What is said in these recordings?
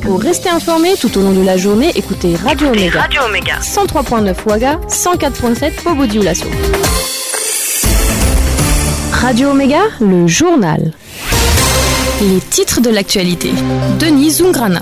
Pour rester informé tout au long de la journée, écoutez Radio Omega. 103.9 Ouaga, 104.7 Bobo-Dioulasso. Radio Omega, le journal. Les titres de l'actualité. Denis Zungrana.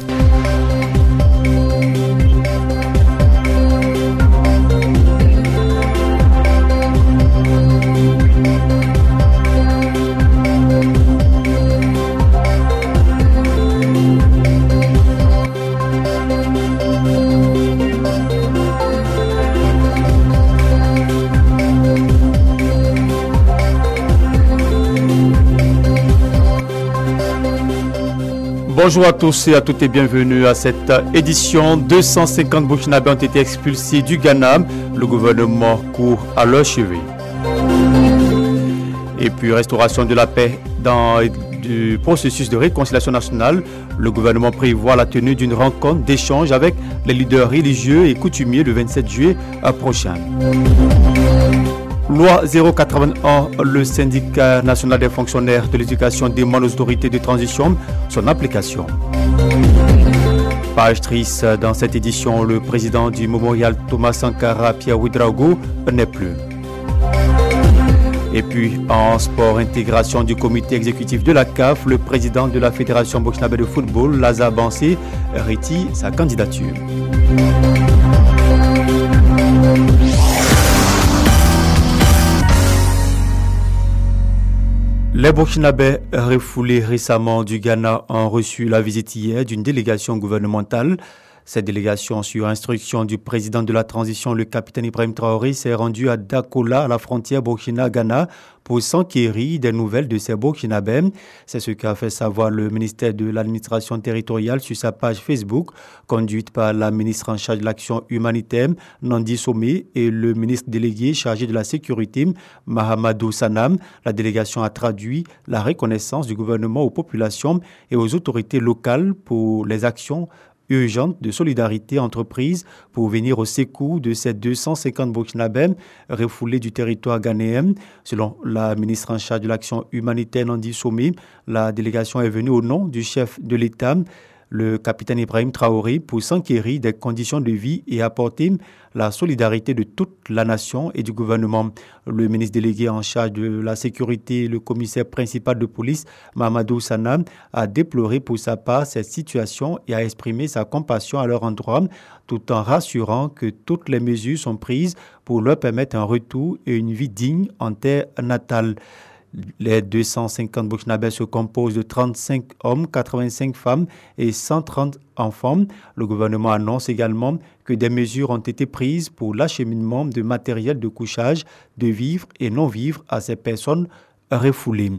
Bonjour à tous et à toutes et bienvenue à cette édition. 250 Burkinabés ont été expulsés du Ghana. Le gouvernement court à leur chevet. Et puis, restauration de la paix dans le processus de réconciliation nationale. Le gouvernement prévoit la tenue d'une rencontre d'échange avec les leaders religieux et coutumiers le 27 juillet prochain. Loi 081, le syndicat national des fonctionnaires de l'éducation demande aux autorités de transition son application. Page triste, dans cette édition, le président du mémorial Thomas Sankara, Pierre Ouédraogo, n'est plus. Et puis, en sport, intégration du comité exécutif de la CAF, le président de la Fédération burkinabé de football, Lazare Bansé, retire sa candidature. Les Burkinabés refoulés récemment du Ghana ont reçu la visite hier d'une délégation gouvernementale. Cette délégation, sur instruction du président de la transition, le capitaine Ibrahim Traoré, s'est rendue à Dakola, à la frontière Burkina-Ghana, pour s'enquérir des nouvelles de ces Burkinabés. C'est ce qu'a fait savoir le ministère de l'administration territoriale sur sa page Facebook, conduite par la ministre en charge de l'action humanitaire, Nandi Somé, et le ministre délégué chargé de la sécurité, Mahamadou Sanam. La délégation a traduit la reconnaissance du gouvernement aux populations et aux autorités locales pour les actions urgente de solidarité entreprise pour venir au secours de ces 250 Burkinabés refoulés du territoire ghanéen. Selon la ministre en charge de l'action humanitaire Nandi Somé, la délégation est venue au nom du chef de l'État, le capitaine Ibrahim Traoré, pour s'enquérir des conditions de vie et apporter la solidarité de toute la nation et du gouvernement. Le ministre délégué en charge de la sécurité, le commissaire principal de police, Mahamadou Sanam, a déploré pour sa part cette situation et a exprimé sa compassion à leur endroit, tout en rassurant que toutes les mesures sont prises pour leur permettre un retour et une vie digne en terre natale. Les 250 Burkinabés se composent de 35 hommes, 85 femmes et 130 enfants. Le gouvernement annonce également que des mesures ont été prises pour l'acheminement de matériel de couchage, de vivres et non-vivres à ces personnes refoulées.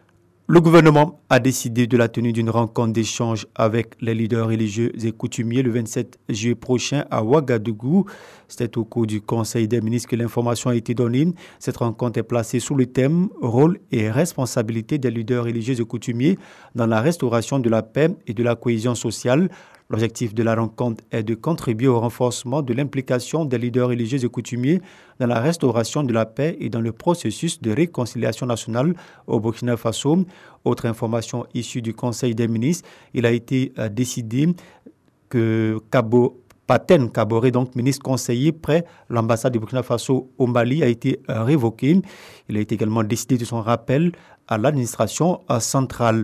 Le gouvernement a décidé de la tenue d'une rencontre d'échange avec les leaders religieux et coutumiers le 27 juillet prochain à Ouagadougou. C'était au cours du Conseil des ministres que l'information a été donnée. Cette rencontre est placée sous le thème « Rôle et responsabilité des leaders religieux et coutumiers dans la restauration de la paix et de la cohésion sociale ». L'objectif de la rencontre est de contribuer au renforcement de l'implication des leaders religieux et coutumiers dans la restauration de la paix et dans le processus de réconciliation nationale au Burkina Faso. Autre information issue du Conseil des ministres, il a été décidé que Paten Kaboré, donc ministre conseiller près l'ambassade du Burkina Faso au Mali, a été révoqué. Il a été également décidé de son rappel à l'administration centrale.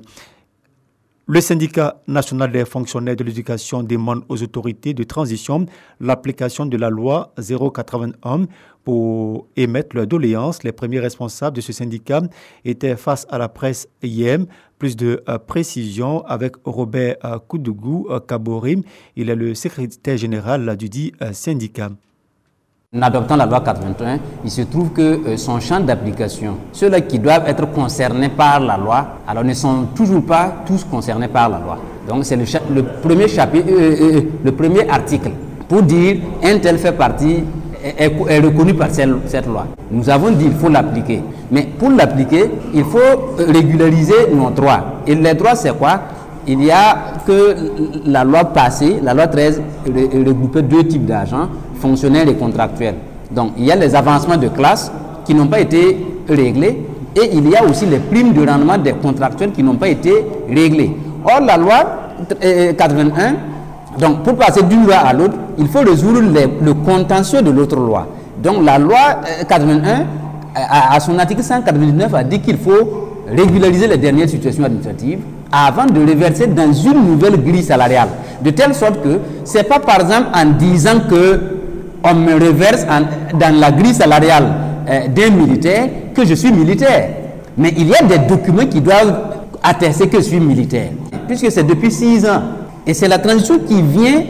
Le syndicat national des fonctionnaires de l'éducation demande aux autorités de transition l'application de la loi 081 pour émettre leurs doléances. Les premiers responsables de ce syndicat étaient face à la presse hier. Plus de précisions avec Robert Koudougou Kaboré. Il est le secrétaire général du dit syndicat. En adoptant la loi 81, il se trouve que son champ d'application, ceux-là qui doivent être concernés par la loi, alors ne sont toujours pas tous concernés par la loi. Donc c'est le premier chapitre, le premier article pour dire un tel fait partie est reconnu par cette loi. Nous avons dit qu'il faut l'appliquer, mais pour l'appliquer, il faut régulariser nos droits. Et les droits, c'est quoi? Il y a que la loi passée, la loi 13, regroupait deux types d'agents, fonctionnaires et contractuels. Donc, il y a les avancements de classe qui n'ont pas été réglés et il y a aussi les primes de rendement des contractuels qui n'ont pas été réglés. Or, la loi 81, donc pour passer d'une loi à l'autre, il faut résoudre le contentieux de l'autre loi. Donc la loi 81, à son article 199, a dit qu'il faut régulariser les dernières situations administratives avant de reverser dans une nouvelle grille salariale. De telle sorte que ce n'est pas par exemple en disant qu'on me reverse dans la grille salariale d'un militaire que je suis militaire. Mais il y a des documents qui doivent attester que je suis militaire. Puisque c'est depuis 6 ans. Et c'est la transition qui vient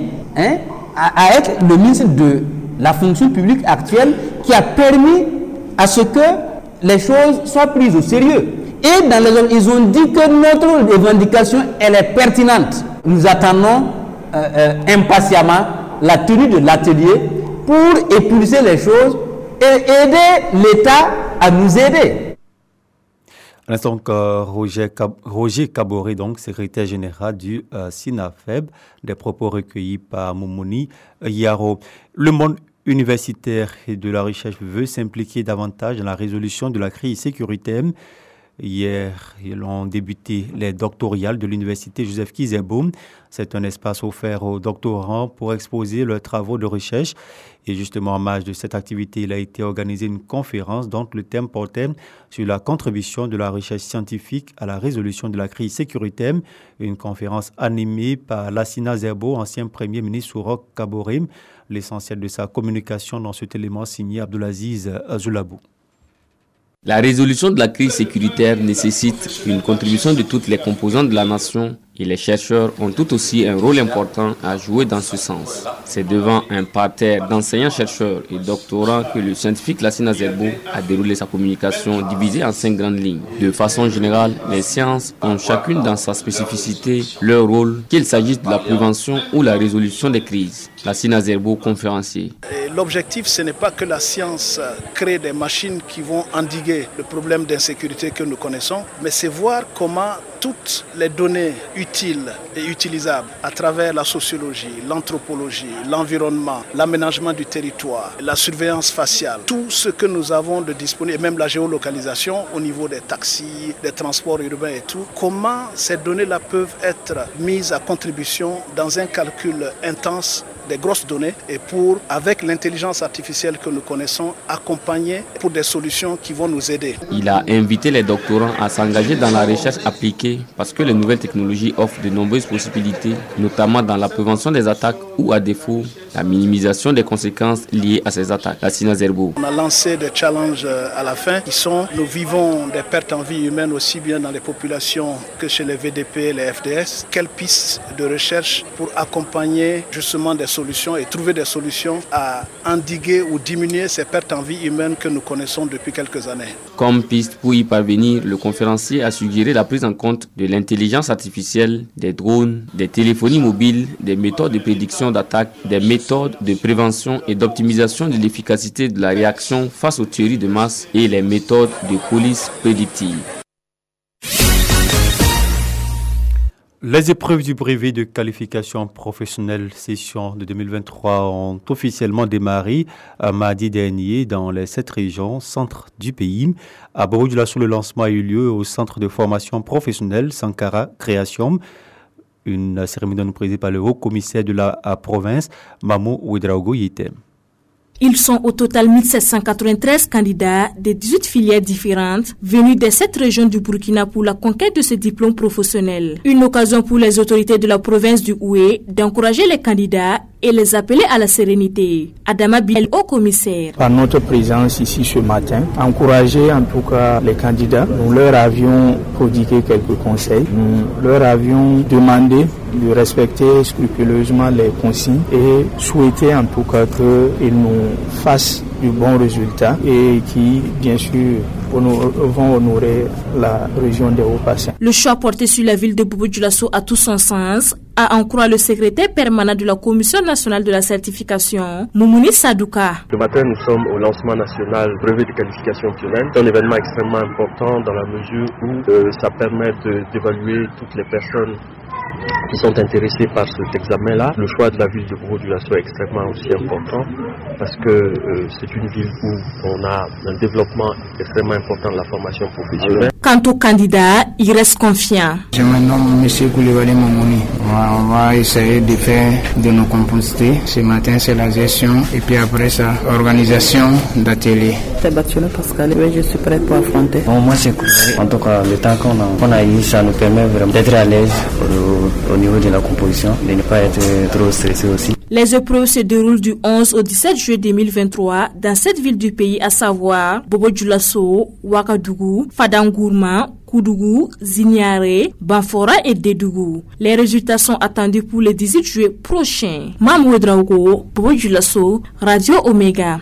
à être le ministre de la fonction publique actuelle qui a permis à ce que les choses soient prises au sérieux. Et dans les autres, ils ont dit que notre revendication, elle est pertinente. Nous attendons impatiemment la tenue de l'atelier pour épulser les choses et aider l'État à nous aider. À l'instant, Roger Kaboré, donc secrétaire général du SINAFEB, des propos recueillis par Moumouni Yaro. Le monde universitaire et de la recherche veut s'impliquer davantage dans la résolution de la crise sécuritaire. Hier, ils ont débuté les doctorales de l'université Joseph Kizerbo. C'est un espace offert aux doctorants pour exposer leurs travaux de recherche. Et justement, en marge de cette activité, il a été organisé une conférence dont le thème portait sur la contribution de la recherche scientifique à la résolution de la crise sécuritaire. Une conférence animée par Lassina Zerbo, ancien premier ministre Sourok Kaboré. L'essentiel de sa communication dans cet élément signé Abdulaziz Zoulabou. La résolution de la crise sécuritaire nécessite une contribution de toutes les composantes de la nation et les chercheurs ont tout aussi un rôle important à jouer dans ce sens. C'est devant un parterre d'enseignants-chercheurs et doctorants que le scientifique Lassina Zerbo a déroulé sa communication divisée en 5 grandes lignes. De façon générale, les sciences ont chacune dans sa spécificité leur rôle, qu'il s'agisse de la prévention ou la résolution des crises. Lassina Zerbo, conférencier. L'objectif, ce n'est pas que la science crée des machines qui vont endiguer le problème d'insécurité que nous connaissons, mais c'est voir comment toutes les données utiles et utilisables à travers la sociologie, l'anthropologie, l'environnement, l'aménagement du territoire, la surveillance faciale, tout ce que nous avons de disponible, et même la géolocalisation au niveau des taxis, des transports urbains et tout, comment ces données-là peuvent être mises à contribution dans un calcul intense des grosses données et pour, avec l'intelligence artificielle que nous connaissons, accompagner pour des solutions qui vont nous aider. Il a invité les doctorants à s'engager dans la recherche appliquée parce que les nouvelles technologies offrent de nombreuses possibilités, notamment dans la prévention des attaques ou à défaut, la minimisation des conséquences liées à ces attaques. Lassina Zerbo. On a lancé des challenges à la fin qui sont, nous vivons des pertes en vie humaine aussi bien dans les populations que chez les VDP et les FDS. Quelles pistes de recherche pour accompagner justement des solutions et trouver des solutions à endiguer ou diminuer ces pertes en vie humaine que nous connaissons depuis quelques années. Comme piste pour y parvenir, le conférencier a suggéré la prise en compte de l'intelligence artificielle, des drones, des téléphonies mobiles, des méthodes de prédiction d'attaque, des méthodes de prévention et d'optimisation de l'efficacité de la réaction face aux tueries de masse et les méthodes de police prédictive. Les épreuves du brevet de qualification professionnelle session de 2023 ont officiellement démarré mardi dernier dans les 7 régions centres du pays. À Bobo-Dioulasso, le lancement a eu lieu au centre de formation professionnelle Sankara Création. Une cérémonie présidée par le haut commissaire de la province, Mamo Ouedraogo Yete. Ils sont au total 1793 candidats de 18 filières différentes venus des 7 régions du Burkina pour la conquête de ce diplôme professionnel. Une occasion pour les autorités de la province du Houé d'encourager les candidats et les appeler à la sérénité. Adama Biel, haut commissaire. Par notre présence ici ce matin, encourager en tout cas les candidats, nous leur avions prodigué quelques conseils. Nous leur avions demandé de respecter scrupuleusement les consignes et souhaiter en tout cas qu'ils nous fassent du bon résultat et qui, bien sûr, vont honorer la région des Hauts-Bassins. Le choix porté sur la ville de Bobo-Dioulasso a tout son sens, à en croire le secrétaire permanent de la Commission nationale de la certification, Moumouni Sadouka. Ce matin, nous sommes au lancement national brevet de qualification optionnelle. C'est un événement extrêmement important dans la mesure où ça permet d'évaluer toutes les personnes qui sont intéressés par cet examen-là. Le choix de la ville de Bobo-Dioulasso est extrêmement aussi important parce que c'est une ville où on a un développement extrêmement important de la formation professionnelle. Quant aux candidats, ils restent confiants. Je me nomme M. Koulibaly Mamouni. On va essayer de faire de nos composités. Ce matin, c'est la gestion et puis après ça, organisation d'atelier. C'est Batiola Pascal, je suis prête pour affronter. Bon, moi, c'est Koulibaly. En tout cas, le temps qu'on a eu, ça nous permet vraiment d'être à l'aise au niveau de la composition, de ne pas être trop stressé aussi. Les épreuves se déroulent du 11 au 17 juillet 2023 dans 7 villes du pays, à savoir Bobo-Dioulasso, Ouagadougou, Fadangourma, Koudougou, Zignare, Banfora et Dédougou. Les résultats sont attendus pour le 18 juillet prochain. Mamou Draogo, Bobo-Dioulasso, Radio Omega.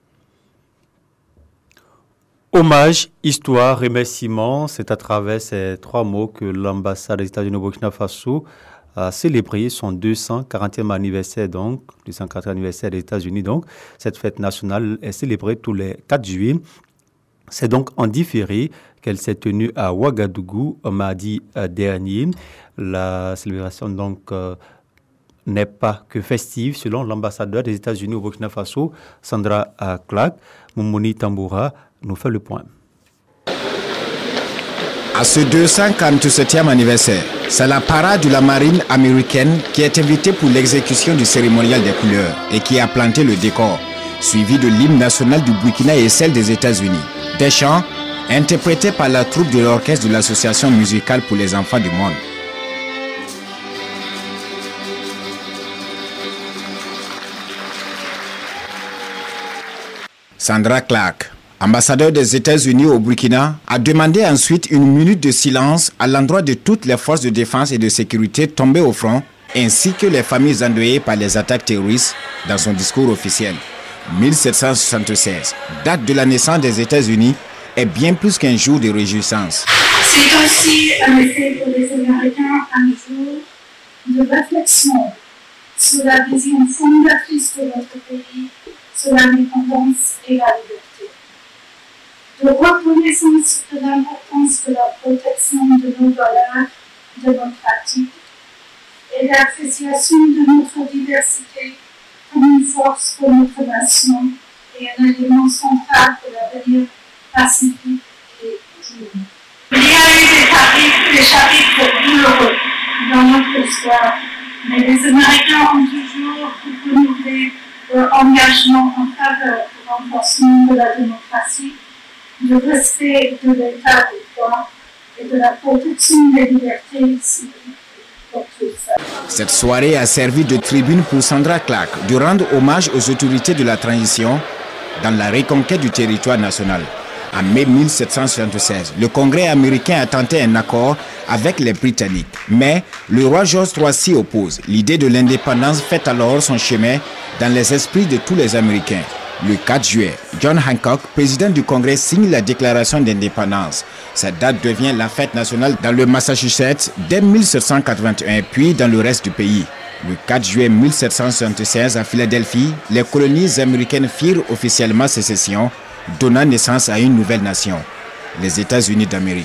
Hommage, histoire, remerciement, c'est à travers ces 3 mots que l'ambassade des États-Unis au Burkina Faso a célébré son 240e anniversaire, donc, 240e anniversaire des États-Unis. Donc, cette fête nationale est célébrée tous les 4 juillet. C'est donc en différé qu'elle s'est tenue à Ouagadougou mardi dernier. La célébration, donc, n'est pas que festive, selon l'ambassadeur des États-Unis au Burkina Faso, Sandra Clark. Moumouni Tamboura nous fait le point. À ce 247e anniversaire, c'est la parade de la marine américaine qui est invitée pour l'exécution du cérémonial des couleurs et qui a planté le décor, suivi de l'hymne national du Burkina et celle des États-Unis. Des chants interprétés par la troupe de l'orchestre de l'association musicale pour les enfants du monde. Sandra Clark, ambassadeur des États-Unis au Burkina, a demandé ensuite une minute de silence à l'endroit de toutes les forces de défense et de sécurité tombées au front, ainsi que les familles endeuillées par les attaques terroristes dans son discours officiel. 1776, date de la naissance des États-Unis, est bien plus qu'un jour de réjouissance. C'est aussi un effet pour les Américains un jour de réflexion sur la vision fondatrice de notre pays, sur l'indépendance et la liberté. De reconnaissance de l'importance de la protection de nos valeurs, de nos pratiques, et d'appréciation de notre diversité comme une force pour notre nation et un élément central pour l'avenir pacifique et digne. Il y a eu des chapitres douloureux dans notre histoire, mais les Américains ont toujours renouvelé leur engagement en faveur du renforcement de la démocratie, du respect de l'état de droit et de la protection des libertés civiles. Cette soirée a servi de tribune pour Sandra Clark de rendre hommage aux autorités de la transition dans la reconquête du territoire national. En mai 1776, le Congrès américain a tenté un accord avec les Britanniques. Mais le roi George III s'y oppose. L'idée de l'indépendance fait alors son chemin dans les esprits de tous les Américains. Le 4 juillet, John Hancock, président du Congrès, signe la déclaration d'indépendance. Cette date devient la fête nationale dans le Massachusetts dès 1781, puis dans le reste du pays. Le 4 juillet 1776, à Philadelphie, les colonies américaines firent officiellement sécession, donnant naissance à une nouvelle nation, les États-Unis d'Amérique.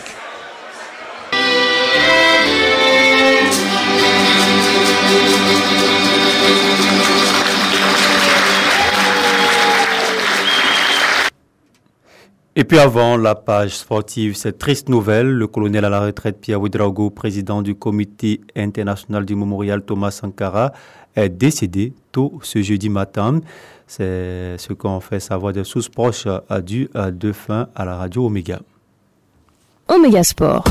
Et puis avant la page sportive, cette triste nouvelle, le colonel à la retraite Pierre Ouédraogo, président du comité international du mémorial Thomas Sankara, est décédé tôt ce jeudi matin. C'est ce qu'ont fait savoir des sources proches du défunt à la radio Omega. Omega Sport.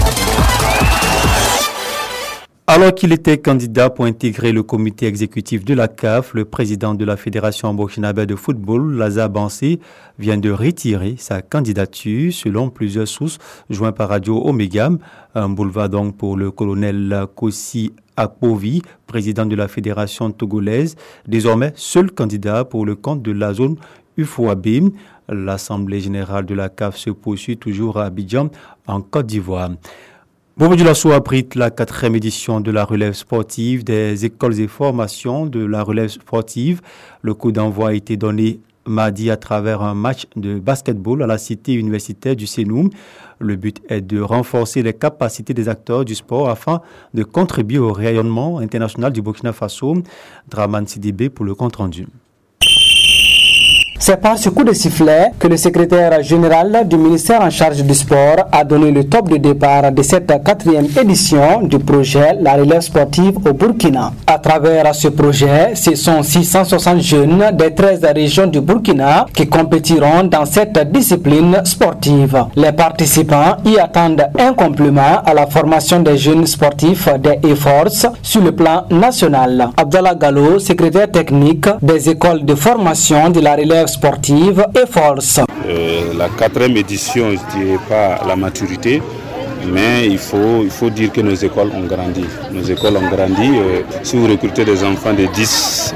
Alors qu'il était candidat pour intégrer le comité exécutif de la CAF, le président de la Fédération burkinabé de football, Lazare Bansé, vient de retirer sa candidature selon plusieurs sources jointes par Radio Omega. Un boulevard donc pour le colonel Kossi Akpovi, président de la Fédération togolaise, désormais seul candidat pour le compte de la zone UFOAB. L'Assemblée générale de la CAF se poursuit toujours à Abidjan, en Côte d'Ivoire. Bobo-Dioulasso abrite la 4e édition de la relève sportive des écoles et formations de la relève sportive. Le coup d'envoi a été donné mardi à travers un match de basketball à la cité universitaire du Sénoum. Le but est de renforcer les capacités des acteurs du sport afin de contribuer au rayonnement international du Burkina Faso. Draman Sidibé pour le compte rendu. C'est par ce coup de sifflet que le secrétaire général du ministère en charge du sport a donné le top de départ de cette 4e édition du projet La Relève sportive au Burkina. À travers ce projet, ce sont 660 jeunes des 13 régions du Burkina qui compétiront dans cette discipline sportive. Les participants y attendent un complément à la formation des jeunes sportifs des E-Force sur le plan national. Abdallah Gallo, secrétaire technique des écoles de formation de la relève sportive E-Force. La 4e édition, je ne dirais pas la maturité, mais il faut dire que nos écoles ont grandi. Nos écoles ont grandi. Si vous recrutez des enfants de 10,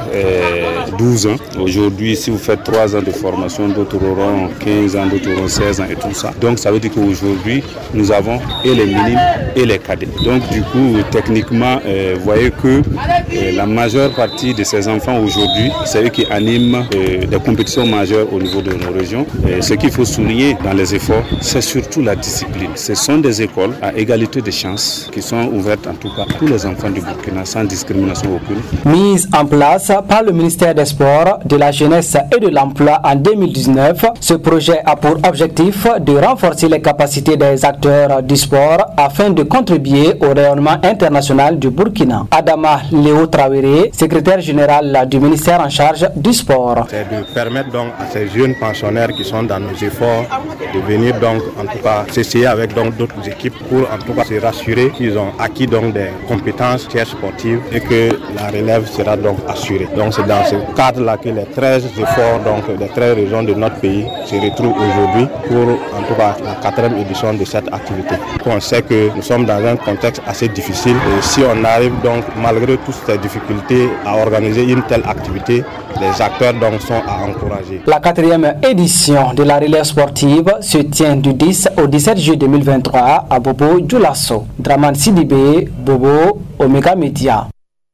12 ans, aujourd'hui, si vous faites 3 ans de formation, d'autres auront 15 ans, d'autres auront 16 ans et tout ça. Donc ça veut dire qu'aujourd'hui, nous avons et les minimes et les cadets. Donc du coup, techniquement, vous voyez que la majeure partie de ces enfants aujourd'hui, c'est eux qui animent des compétitions majeures au niveau de nos régions. Et ce qu'il faut souligner dans les efforts, c'est surtout la discipline. Ce sont des écoles à égalité de chances qui sont ouvertes en tout cas à tous les enfants du Burkina sans discrimination aucune. Mise en place par le ministère des Sports, de la Jeunesse et de l'Emploi en 2019, ce projet a pour objectif de renforcer les capacités des acteurs du sport afin de contribuer au rayonnement international du Burkina. Adama Léo Traoré, secrétaire général du ministère en charge du sport. C'est de permettre donc à ces jeunes pensionnaires qui sont dans nos efforts de venir donc en tout cas s'essayer avec donc d'autres équipes pour en tout cas se rassurer qu'ils ont acquis donc des compétences sportives et que la relève sera donc assurée. Donc c'est dans ce cadre-là que les 13 efforts donc des 13 régions de notre pays se retrouvent aujourd'hui pour en tout cas la 4e édition de cette activité. On sait que nous sommes dans un contexte assez difficile et si on arrive donc malgré toutes ces difficultés à organiser une telle activité, les acteurs donc sont à encourager. La 4e édition de la relève sportive se tient du 10 au 17 juillet 2023 à Bobo Djoulasso. Draman Sidibé, Bobo, Omega Media.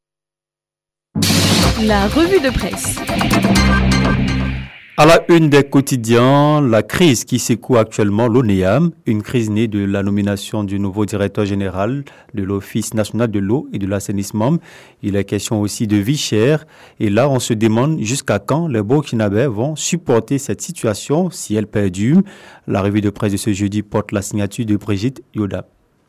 La revue de presse. À la une des quotidiens, la crise qui secoue actuellement l'ONEAM, une crise née de la nomination du nouveau directeur général de l'Office national de l'eau et de l'assainissement. Il est question aussi de vie chère. Et là, on se demande jusqu'à quand les Burkinabés vont supporter cette situation si elle perdure. La revue de presse de ce jeudi porte la signature de Brigitte Yoda.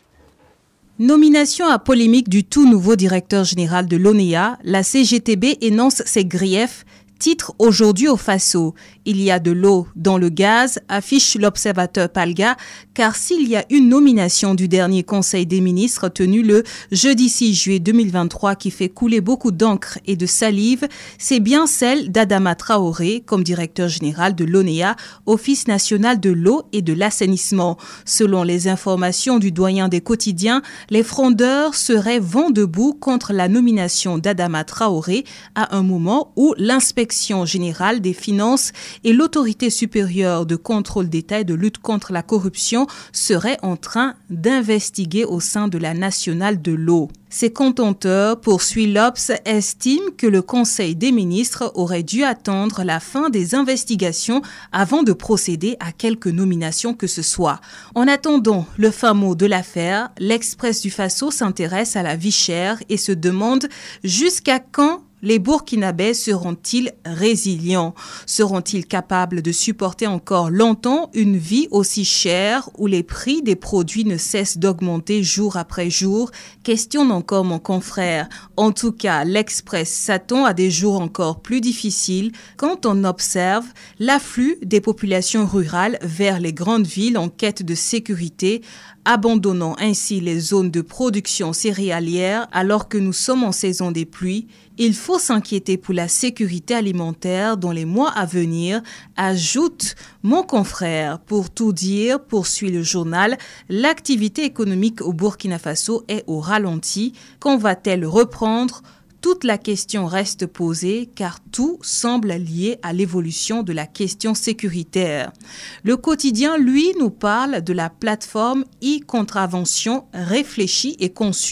Nomination à polémique du tout nouveau directeur général de l'ONEA, la CGTB énonce ses griefs. Titre aujourd'hui au Faso, il y a de l'eau dans le gaz, affiche l'observateur Palga, car s'il y a une nomination du dernier Conseil des ministres tenu le jeudi 6 juillet 2023 qui fait couler beaucoup d'encre et de salive, c'est bien celle d'Adama Traoré comme directeur général de l'ONEA, Office national de l'eau et de l'assainissement. Selon les informations du doyen des quotidiens, les frondeurs seraient vent debout contre la nomination d'Adama Traoré à un moment où l'inspection générale des finances et l'autorité supérieure de contrôle d'État et de lutte contre la corruption seraient en train d'investiguer au sein de la nationale de l'eau. Ces contenteurs, poursuit l'Obs, estiment que le Conseil des ministres aurait dû attendre la fin des investigations avant de procéder à quelque nomination que ce soit. En attendant le fin mot de l'affaire, l'Express du Faso s'intéresse à la vie chère et se demande jusqu'à quand les Burkinabés seront-ils résilients? Seront-ils capables de supporter encore longtemps une vie aussi chère où les prix des produits ne cessent d'augmenter jour après jour? Questionne encore mon confrère. En tout cas, l'Express s'attend à des jours encore plus difficiles quand on observe l'afflux des populations rurales vers les grandes villes en quête de sécurité, abandonnant ainsi les zones de production céréalière alors que nous sommes en saison des pluies. Il faut s'inquiéter pour la sécurité alimentaire dans les mois à venir, ajoute mon confrère. Pour tout dire, poursuit le journal, l'activité économique au Burkina Faso est au ralenti. Quand va-t-elle reprendre ? Toute la question reste posée car tout semble lié à l'évolution de la question sécuritaire. Le quotidien, lui, nous parle de la plateforme e-contravention réfléchie et conçue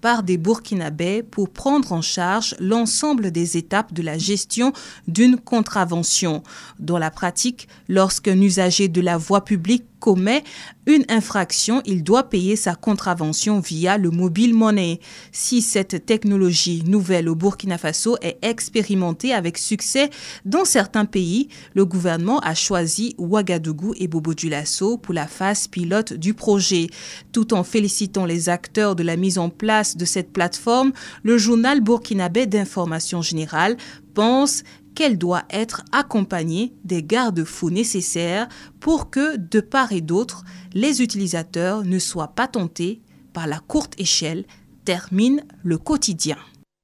par des Burkinabés pour prendre en charge l'ensemble des étapes de la gestion d'une contravention. Dans la pratique, lorsqu'un usager de la voie publique commet une infraction, il doit payer sa contravention via le mobile money. Si cette technologie nouvelle au Burkina Faso est expérimentée avec succès dans certains pays, le gouvernement a choisi Ouagadougou et Bobo-Dioulasso pour la phase pilote du projet. Tout en félicitant les acteurs de la mise en place de cette plateforme, le journal burkinabé d'information générale pense qu'elle doit être accompagnée des garde-fous nécessaires pour que, de part et d'autre, les utilisateurs ne soient pas tentés par la courte échelle, termine le quotidien.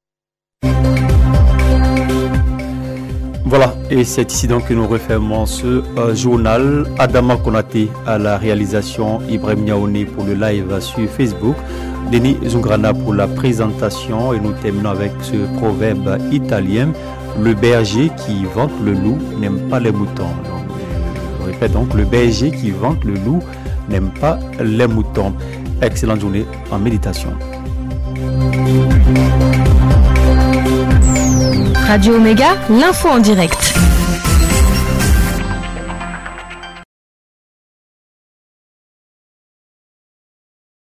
Voilà, et c'est ici donc que nous refermons ce journal. Adama Konaté à la réalisation, Ibrahim Niaouni pour le live sur Facebook, Denis Zungrana pour la présentation, et nous terminons avec ce proverbe italien: le berger qui vante le loup n'aime pas les moutons. Donc, je répète donc, le berger qui vante le loup n'aime pas les moutons. Excellente journée en méditation. Radio Omega, l'info en direct.